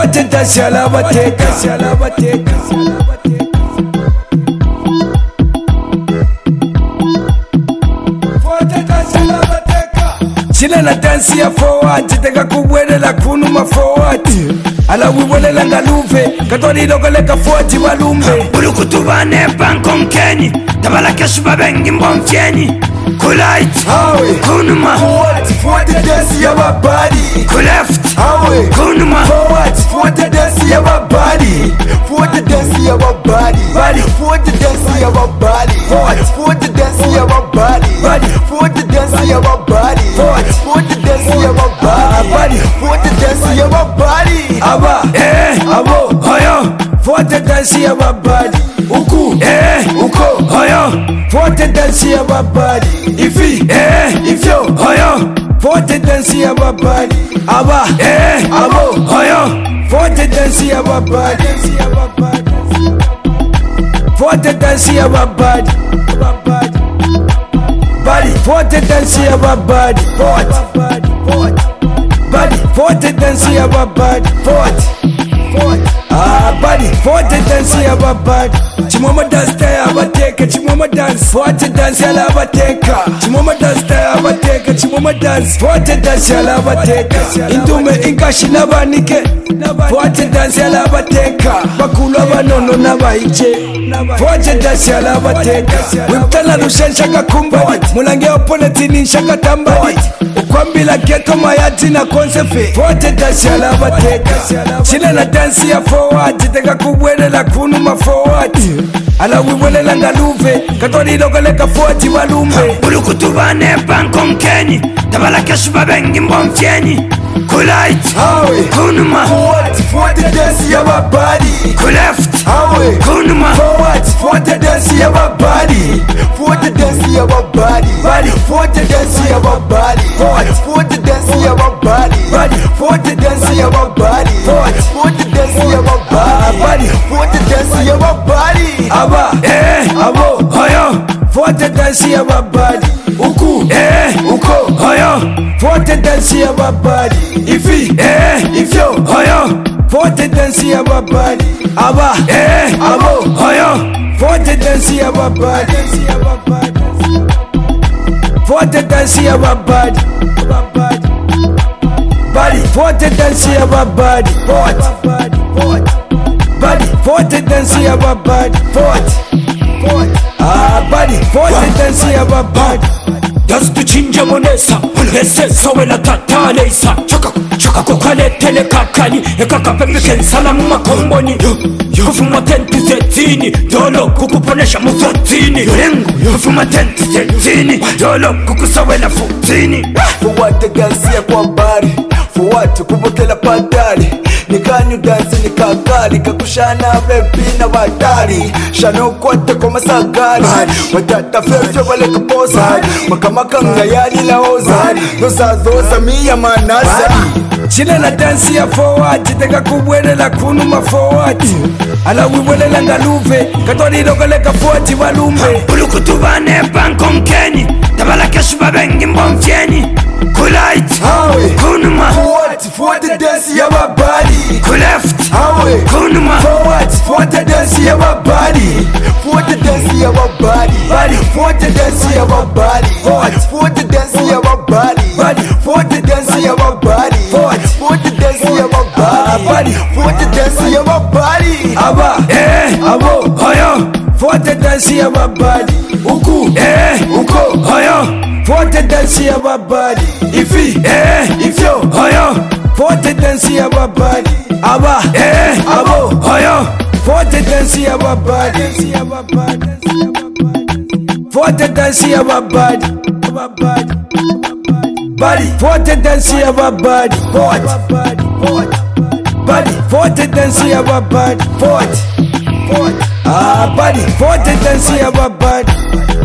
forte dance alabateka. Chile na dance ya forward, teka kubwelela kunuma forward. Ala wibolela ngaluve, katori lokoleka forward walumbe. Ulukutubane bankom kenyi, tabala keshu babengi mbomfyenyi. Kulait, kunuma Forward dance ya babadi. kuleft, Kunuma forward dance ya babadi. Forward dance ya babadi. Forward dance ya babadi. Forward dance ya babadi. Forward dance ya babadi. Forward dance ya babadi. Forward dance ya babadi. Aba, abo, hoyo, forward dance ya babadi. Uku, uko, hoyo, forward dance ya babadi. Ifi, ifyo, hoyo, forward dance ya babadi. Aba, abo, hoyo, forward dance ya babadi. Forward dance ya babadi. Body, forward dance ya babadi. Body, forward dance ya babadi. Body, forward dance ya babadi. Chimoma dance ya bateka, chimoma dance. Forward dance ya la bateka. Chimoma dance ya bateka, chimoma dance. Forward dance ya la bateka. Indume inkashi nabanike. Forward dance ya la bateka. Bakulu abanono nabaije. Forward dance ya la bateka. Wimtala rushensha kakumbadi. Mulange opponent ni shaka tambadi. Ukwambila ghetto mayati na konsefe. Forward dance ya la bateka. Chile na dance ya forward, teka kubwelela kunuma forward. Ala wibolela ngaluve, katori lokoleka forward walumbe. ulukutubane bankom kenyi, tabala keshu babengi mbomfyenyi. Kulait, kunuma Forward dance ya babadi. kuleft, kunuma Forward dance ya babadi. Forward dance ya babadi. Forward dance ya babadi. Forward dance ya babadi. Forward dance ya babadi. Forward dance ya babadi. Forward dance ya babadi. Aba, abo, hoyo, forward dance ya babadi. Uku, uko, hoyo, forward dance ya babadi. Ifi, ifyo, hoyo, forward dance ya babadi. Aba, abo, hoyo, forward dance ya babadi. Forward dance ya babadi. Body, forward dance ya babadi. Body, forward dance ya babadi. Body, forward dance ya babadi. das tuchinja monesa, ese sowela tatanesa. Chaka kukaletele kakani, ekaka pepe kensala mumakomboni. Kufuma tenti zetini, dolo kukuponesha muzotini. Kufuma tenti zetini, dolo kukusawela futini. Forward dance ya kwa bari. Forward kubokela padari. Nikanyu dance nikakali. Kakushana bebi na wadari. Shano kwate kwa masagari. Watata fefyo wale kaposa. Makamaka ngayali la oza. Doza miya manasa. Chile na dance ya forward, teka kubwelela kunuma forward. Ala wibolela ngaluve, katori lokoleka forward walumbe. ulukutubane bankom kenyi, tabala keshu babengi mbomfyenyi. Kulait, kunuma Forward dance ya babadi. kuleft, kunuma Forward dance ya babadi. Forward dance ya babadi. Forward dance ya babadi. Forward dance ya babadi. Forward dance ya babadi. Forward dance ya babadi. Forward dance ya babadi. Aba, abo, hoyo, forward dance ya babadi. Uku, uko, hoyo, forward dance ya babadi. Ifi, ifyo, hoyo, forward dance ya babadi. Aba, abo, hoyo, forward dance ya babadi. Forward dance ya babadi. Body, forward dance ya babadi. Body, forward dance ya babadi. Body, forward dance ya babadi.